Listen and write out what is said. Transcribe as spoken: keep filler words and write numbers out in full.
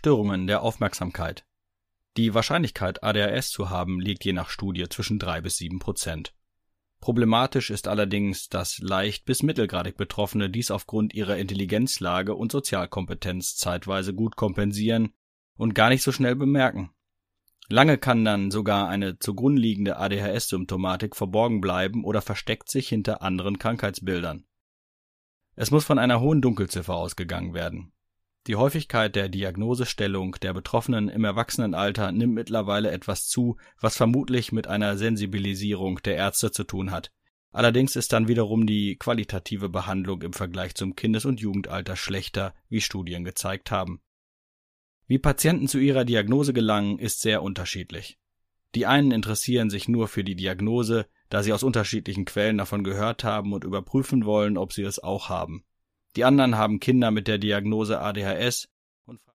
Störungen der Aufmerksamkeit. Die Wahrscheinlichkeit, A D H S zu haben, liegt je nach Studie zwischen drei bis sieben Prozent. Problematisch ist allerdings, dass leicht bis mittelgradig Betroffene dies aufgrund ihrer Intelligenzlage und Sozialkompetenz zeitweise gut kompensieren und gar nicht so schnell bemerken. Lange kann dann sogar eine zugrunde liegende A D H S-Symptomatik verborgen bleiben oder versteckt sich hinter anderen Krankheitsbildern. Es muss von einer hohen Dunkelziffer ausgegangen werden. Die Häufigkeit der Diagnosestellung der Betroffenen im Erwachsenenalter nimmt mittlerweile etwas zu, was vermutlich mit einer Sensibilisierung der Ärzte zu tun hat. Allerdings ist dann wiederum die qualitative Behandlung im Vergleich zum Kindes- und Jugendalter schlechter, wie Studien gezeigt haben. Wie Patienten zu ihrer Diagnose gelangen, ist sehr unterschiedlich. Die einen interessieren sich nur für die Diagnose, da sie aus unterschiedlichen Quellen davon gehört haben und überprüfen wollen, ob sie es auch haben. Die anderen haben Kinder mit der Diagnose A D H S und